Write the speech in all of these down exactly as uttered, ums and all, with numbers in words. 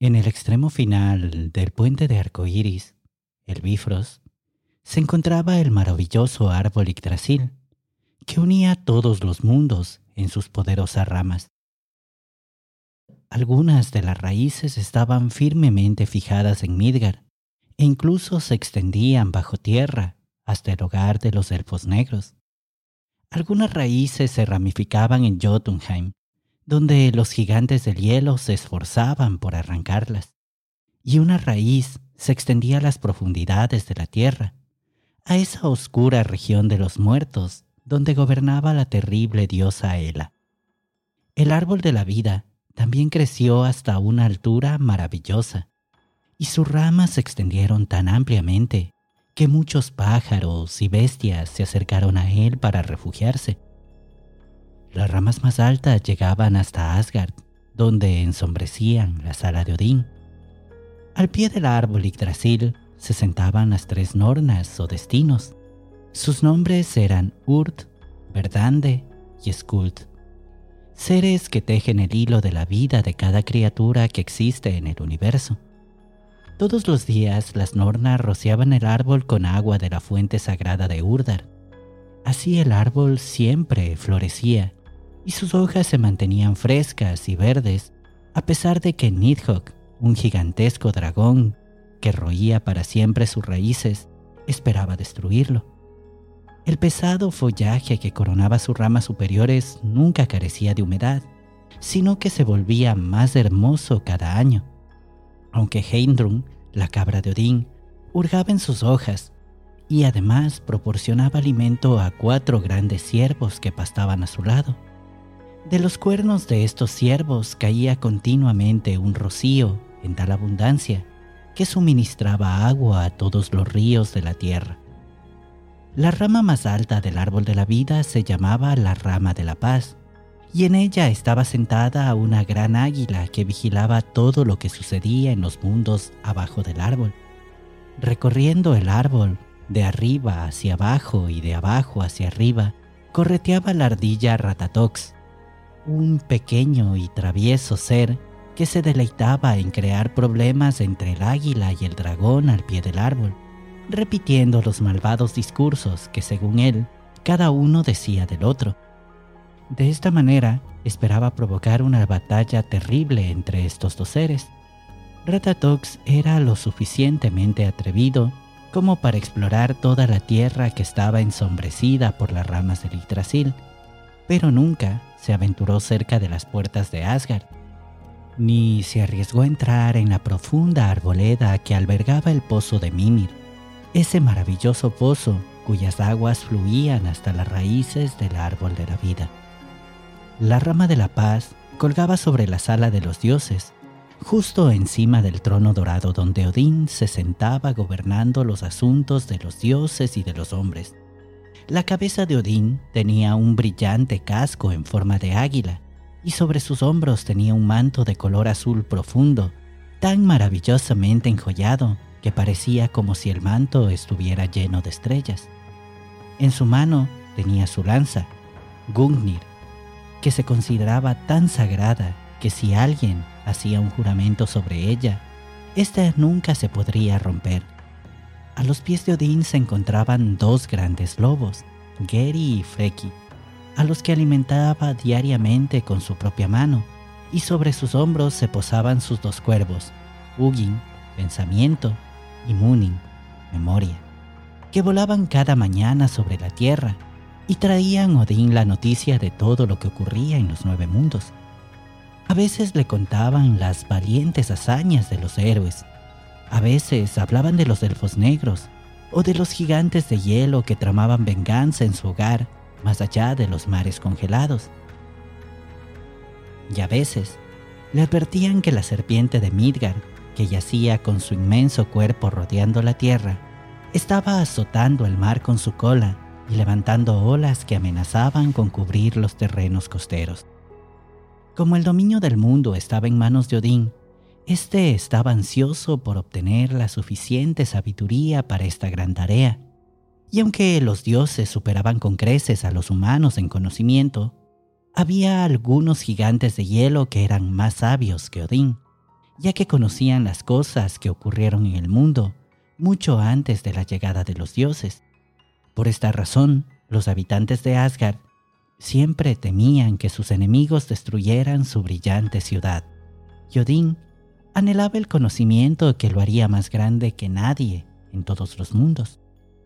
En el extremo final del puente de arcoíris, el Bifrost, se encontraba el maravilloso árbol Yggdrasil, que unía todos los mundos en sus poderosas ramas. Algunas de las raíces estaban firmemente fijadas en Midgard e incluso se extendían bajo tierra hasta el hogar de los elfos negros. Algunas raíces se ramificaban en Jotunheim, donde los gigantes del hielo se esforzaban por arrancarlas, y una raíz se extendía a las profundidades de la tierra, a esa oscura región de los muertos donde gobernaba la terrible diosa Hela. El árbol de la vida también creció hasta una altura maravillosa, y sus ramas se extendieron tan ampliamente que muchos pájaros y bestias se acercaron a él para refugiarse. Las ramas más altas llegaban hasta Asgard, donde ensombrecían la sala de Odín. Al pie del árbol Yggdrasil se sentaban las tres Nornas o destinos. Sus nombres eran Urd, Verdande y Skuld, seres que tejen el hilo de la vida de cada criatura que existe en el universo. Todos los días las Nornas rociaban el árbol con agua de la fuente sagrada de Urdar. Así el árbol siempre florecía y sus hojas se mantenían frescas y verdes, a pesar de que Nidhogg, un gigantesco dragón que roía para siempre sus raíces, esperaba destruirlo. El pesado follaje que coronaba sus ramas superiores nunca carecía de humedad, sino que se volvía más hermoso cada año. Aunque Heimdrún, la cabra de Odín, hurgaba en sus hojas y además proporcionaba alimento a cuatro grandes ciervos que pastaban a su lado. De los cuernos de estos ciervos caía continuamente un rocío en tal abundancia que suministraba agua a todos los ríos de la tierra. La rama más alta del árbol de la vida se llamaba la rama de la paz, y en ella estaba sentada una gran águila que vigilaba todo lo que sucedía en los mundos abajo del árbol. Recorriendo el árbol, de arriba hacia abajo y de abajo hacia arriba, correteaba la ardilla Ratatox, un pequeño y travieso ser que se deleitaba en crear problemas entre el águila y el dragón al pie del árbol, repitiendo los malvados discursos que, según él, cada uno decía del otro. De esta manera, esperaba provocar una batalla terrible entre estos dos seres. Ratatox era lo suficientemente atrevido como para explorar toda la tierra que estaba ensombrecida por las ramas del Yggdrasil, pero nunca se aventuró cerca de las puertas de Asgard, ni se arriesgó a entrar en la profunda arboleda que albergaba el pozo de Mimir, ese maravilloso pozo cuyas aguas fluían hasta las raíces del árbol de la vida. La rama de la paz colgaba sobre la sala de los dioses, justo encima del trono dorado donde Odín se sentaba gobernando los asuntos de los dioses y de los hombres. La cabeza de Odín tenía un brillante casco en forma de águila, y sobre sus hombros tenía un manto de color azul profundo, tan maravillosamente enjollado que parecía como si el manto estuviera lleno de estrellas. En su mano tenía su lanza, Gungnir, que se consideraba tan sagrada que si alguien hacía un juramento sobre ella, ésta nunca se podría romper. A los pies de Odín se encontraban dos grandes lobos, Geri y Freki, a los que alimentaba diariamente con su propia mano, y sobre sus hombros se posaban sus dos cuervos, Hugin, pensamiento, y Munin, memoria, que volaban cada mañana sobre la tierra y traían a Odín la noticia de todo lo que ocurría en los nueve mundos. A veces le contaban las valientes hazañas de los héroes, a veces hablaban de los elfos negros o de los gigantes de hielo que tramaban venganza en su hogar más allá de los mares congelados. Y a veces le advertían que la serpiente de Midgard, que yacía con su inmenso cuerpo rodeando la tierra, estaba azotando el mar con su cola y levantando olas que amenazaban con cubrir los terrenos costeros. Como el dominio del mundo estaba en manos de Odín, éste estaba ansioso por obtener la suficiente sabiduría para esta gran tarea, y aunque los dioses superaban con creces a los humanos en conocimiento, había algunos gigantes de hielo que eran más sabios que Odín, ya que conocían las cosas que ocurrieron en el mundo mucho antes de la llegada de los dioses. Por esta razón, los habitantes de Asgard siempre temían que sus enemigos destruyeran su brillante ciudad. Y Odín anhelaba el conocimiento que lo haría más grande que nadie en todos los mundos.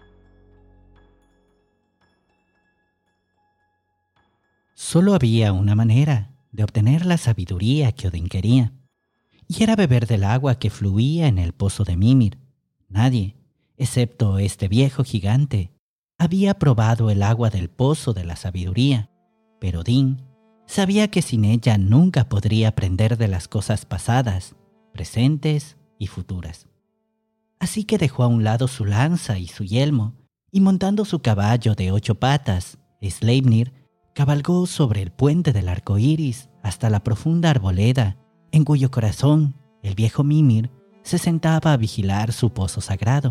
Solo había una manera de obtener la sabiduría que Odín quería, y era beber del agua que fluía en el pozo de Mimir. Nadie, excepto este viejo gigante, había probado el agua del pozo de la sabiduría, pero Odín sabía que sin ella nunca podría aprender de las cosas pasadas, presentes y futuras. Así que dejó a un lado su lanza y su yelmo, y montando su caballo de ocho patas, Sleipnir cabalgó sobre el puente del arco iris hasta la profunda arboleda, en cuyo corazón el viejo Mimir se sentaba a vigilar su pozo sagrado.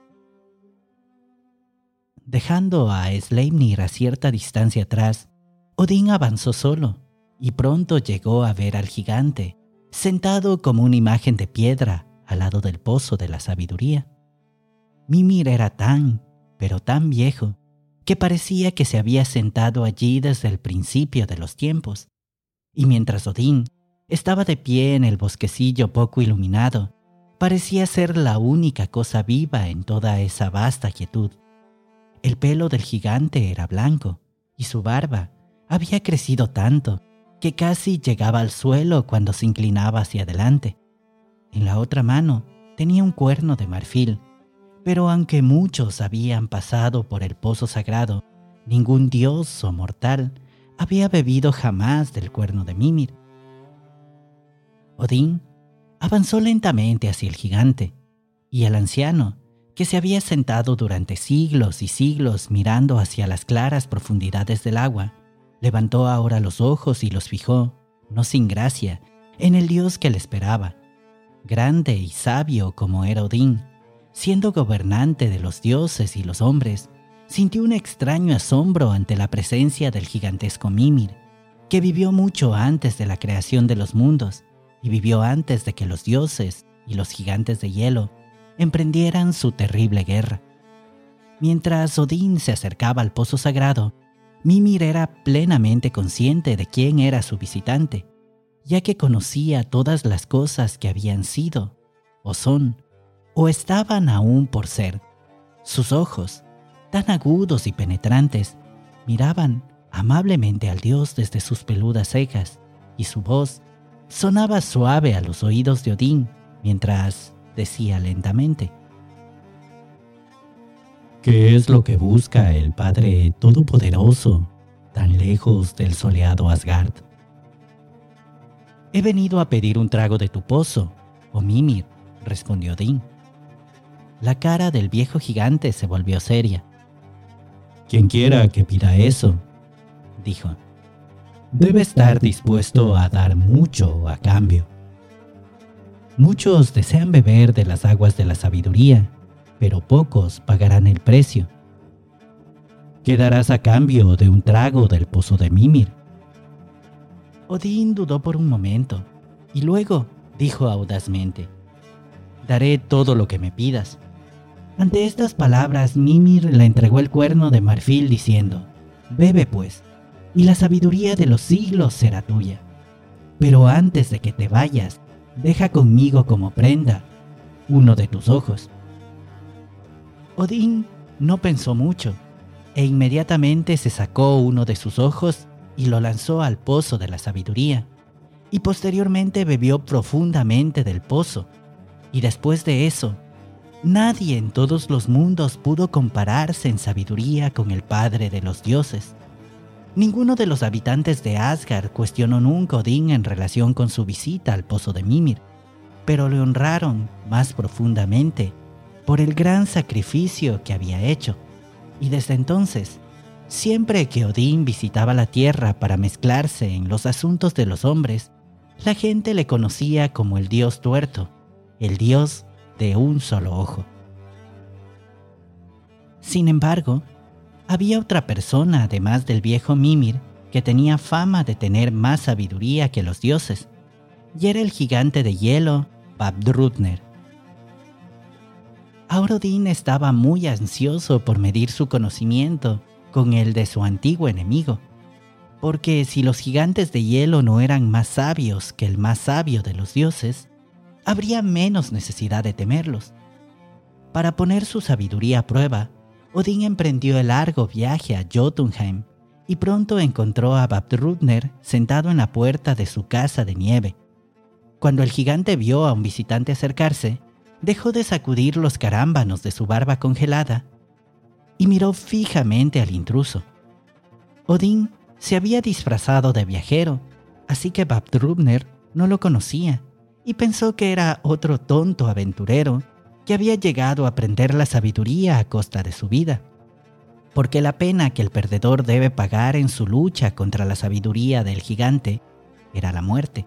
Dejando a Sleipnir a cierta distancia atrás, Odín avanzó solo y pronto llegó a ver al gigante, sentado como una imagen de piedra al lado del pozo de la sabiduría. Mimir era tan, pero tan viejo, que parecía que se había sentado allí desde el principio de los tiempos. Y mientras Odín estaba de pie en el bosquecillo poco iluminado, parecía ser la única cosa viva en toda esa vasta quietud. El pelo del gigante era blanco, y su barba había crecido tanto que casi llegaba al suelo cuando se inclinaba hacia adelante. En la otra mano tenía un cuerno de marfil, pero aunque muchos habían pasado por el pozo sagrado, ningún dios o mortal había bebido jamás del cuerno de Mimir. Odín avanzó lentamente hacia el gigante, y el anciano, que se había sentado durante siglos y siglos mirando hacia las claras profundidades del agua, levantó ahora los ojos y los fijó, no sin gracia, en el dios que le esperaba. Grande y sabio como era Odín, siendo gobernante de los dioses y los hombres, sintió un extraño asombro ante la presencia del gigantesco Mimir, que vivió mucho antes de la creación de los mundos y vivió antes de que los dioses y los gigantes de hielo emprendieran su terrible guerra. Mientras Odín se acercaba al pozo sagrado, Mimir era plenamente consciente de quién era su visitante, ya que conocía todas las cosas que habían sido, o son, o estaban aún por ser. Sus ojos, tan agudos y penetrantes, miraban amablemente al dios desde sus peludas cejas, y su voz sonaba suave a los oídos de Odín mientras decía lentamente: ¿qué es lo que busca el Padre Todopoderoso tan lejos del soleado Asgard? He venido a pedir un trago de tu pozo, oh Mimir, respondió Odín. La cara del viejo gigante se volvió seria. Quien quiera que pida eso, dijo, debe estar dispuesto a dar mucho a cambio. Muchos desean beber de las aguas de la sabiduría, pero pocos pagarán el precio. ¿Qué darás a cambio de un trago del pozo de Mimir? Odín dudó por un momento, y luego dijo audazmente: daré todo lo que me pidas. Ante estas palabras, Mimir le entregó el cuerno de marfil diciendo: bebe pues, y la sabiduría de los siglos será tuya. Pero antes de que te vayas, deja conmigo como prenda uno de tus ojos. Odín no pensó mucho, e inmediatamente se sacó uno de sus ojos y lo lanzó al pozo de la sabiduría, y posteriormente bebió profundamente del pozo, y después de eso, nadie en todos los mundos pudo compararse en sabiduría con el padre de los dioses. Ninguno de los habitantes de Asgard cuestionó nunca a Odín en relación con su visita al pozo de Mimir, pero le honraron más profundamente por el gran sacrificio que había hecho, y desde entonces, siempre que Odín visitaba la tierra para mezclarse en los asuntos de los hombres, la gente le conocía como el dios tuerto, el dios de un solo ojo. Sin embargo, había otra persona además del viejo Mimir que tenía fama de tener más sabiduría que los dioses, y era el gigante de hielo Vafthrûdner. Ahora Odín estaba muy ansioso por medir su conocimiento con el de su antiguo enemigo, porque si los gigantes de hielo no eran más sabios que el más sabio de los dioses, habría menos necesidad de temerlos. Para poner su sabiduría a prueba, Odín emprendió el largo viaje a Jotunheim y pronto encontró a Vafthrûdner sentado en la puerta de su casa de nieve. Cuando el gigante vio a un visitante acercarse, dejó de sacudir los carámbanos de su barba congelada y miró fijamente al intruso. Odín se había disfrazado de viajero, así que Vafthrûdner no lo conocía y pensó que era otro tonto aventurero que había llegado a aprender la sabiduría a costa de su vida, porque la pena que el perdedor debe pagar en su lucha contra la sabiduría del gigante era la muerte.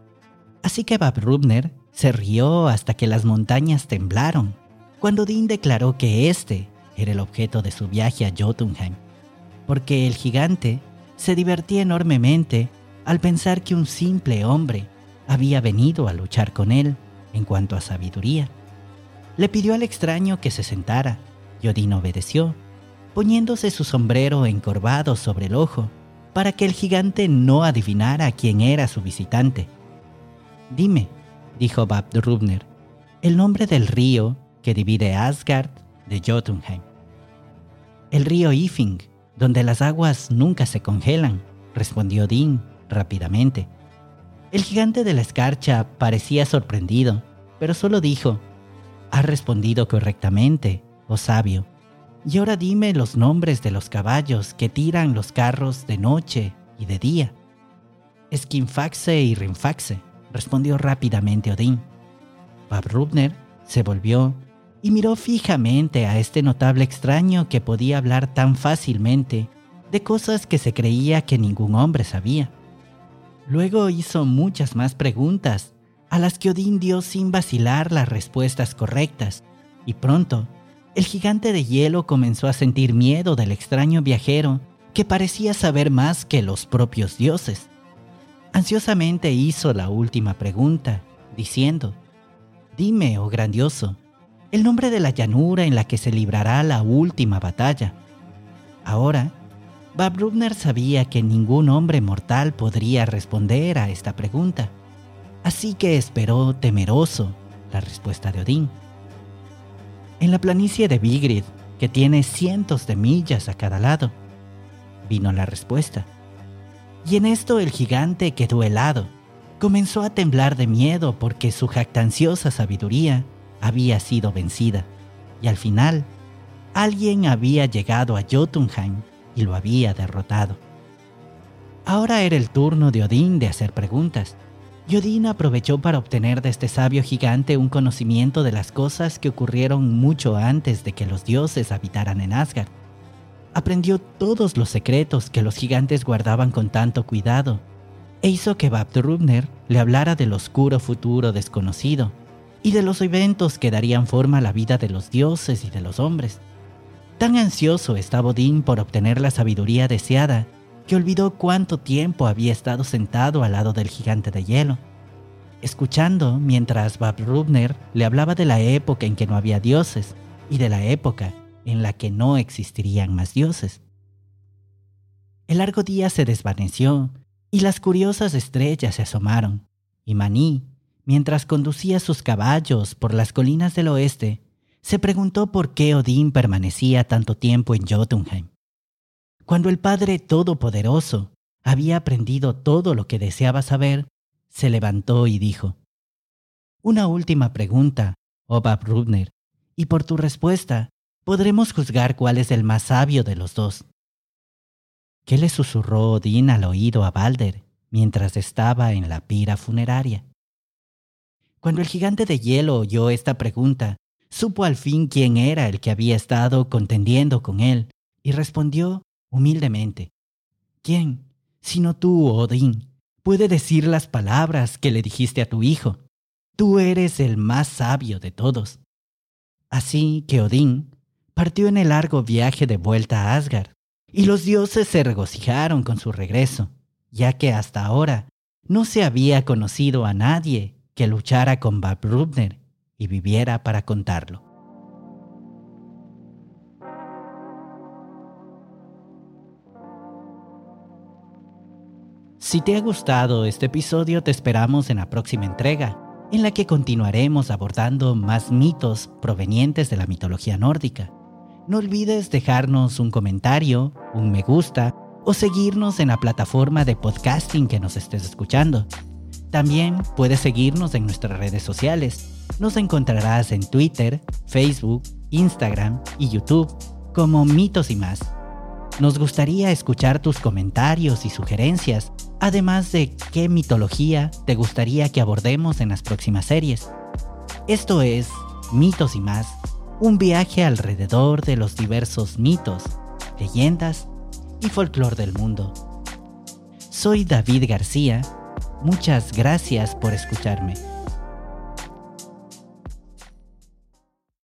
Así que Vafthrûdner se rió hasta que las montañas temblaron, cuando Odín declaró que este era el objeto de su viaje a Jotunheim, porque el gigante se divertía enormemente al pensar que un simple hombre había venido a luchar con él en cuanto a sabiduría. Le pidió al extraño que se sentara, y Odín obedeció, poniéndose su sombrero encorvado sobre el ojo para que el gigante no adivinara quién era su visitante. «Dime», dijo Vafthrûdner, «el nombre del río que divide Asgard de Jotunheim». «El río Ifing, donde las aguas nunca se congelan», respondió Odín rápidamente. El gigante de la escarcha parecía sorprendido, pero solo dijo: «Has respondido correctamente, oh sabio. Y ahora dime los nombres de los caballos que tiran los carros de noche y de día». «Skinfaxe y Rimfaxe», respondió rápidamente Odín. Vafthrûdner se volvió y miró fijamente a este notable extraño que podía hablar tan fácilmente de cosas que se creía que ningún hombre sabía. Luego hizo muchas más preguntas, a las que Odín dio sin vacilar las respuestas correctas, y pronto el gigante de hielo comenzó a sentir miedo del extraño viajero que parecía saber más que los propios dioses. Ansiosamente hizo la última pregunta, diciendo: «Dime, oh grandioso, el nombre de la llanura en la que se librará la última batalla». Ahora, Vafthrûdner sabía que ningún hombre mortal podría responder a esta pregunta, así que esperó temeroso la respuesta de Odín. «En la planicie de Vigrid, que tiene cientos de millas a cada lado», vino la respuesta. Y en esto el gigante quedó helado. Comenzó a temblar de miedo porque su jactanciosa sabiduría había sido vencida. Y al final, alguien había llegado a Jotunheim y lo había derrotado. Ahora era el turno de Odín de hacer preguntas. Y Odín aprovechó para obtener de este sabio gigante un conocimiento de las cosas que ocurrieron mucho antes de que los dioses habitaran en Asgard. Aprendió todos los secretos que los gigantes guardaban con tanto cuidado, e hizo que Vafthrûdner le hablara del oscuro futuro desconocido y de los eventos que darían forma a la vida de los dioses y de los hombres. Tan ansioso estaba Odín por obtener la sabiduría deseada que olvidó cuánto tiempo había estado sentado al lado del gigante de hielo, escuchando mientras Vafthrûdner le hablaba de la época en que no había dioses y de la época en la que no existirían más dioses. El largo día se desvaneció y las curiosas estrellas se asomaron, y Maní, mientras conducía sus caballos por las colinas del oeste, se preguntó por qué Odín permanecía tanto tiempo en Jotunheim. Cuando el Padre Todopoderoso había aprendido todo lo que deseaba saber, se levantó y dijo: «Una última pregunta, oh Vafthrûdner, y por tu respuesta podremos juzgar cuál es el más sabio de los dos». ¿Qué le susurró Odín al oído a Balder mientras estaba en la pira funeraria? Cuando el gigante de hielo oyó esta pregunta, supo al fin quién era el que había estado contendiendo con él y respondió humildemente: «¿Quién, sino tú, Odín, puede decir las palabras que le dijiste a tu hijo? Tú eres el más sabio de todos». Así que Odín partió en el largo viaje de vuelta a Asgard, y los dioses se regocijaron con su regreso, ya que hasta ahora no se había conocido a nadie que luchara con Vafthrûdner y viviera para contarlo. Si te ha gustado este episodio, te esperamos en la próxima entrega, en la que continuaremos abordando más mitos provenientes de la mitología nórdica. No olvides dejarnos un comentario, un me gusta o seguirnos en la plataforma de podcasting que nos estés escuchando. También puedes seguirnos en nuestras redes sociales. Nos encontrarás en Twitter, Facebook, Instagram y YouTube como Mitos y Más. Nos gustaría escuchar tus comentarios y sugerencias, además de qué mitología te gustaría que abordemos en las próximas series. Esto es Mitos y Más, un viaje alrededor de los diversos mitos, leyendas y folclore del mundo. Soy David García, muchas gracias por escucharme.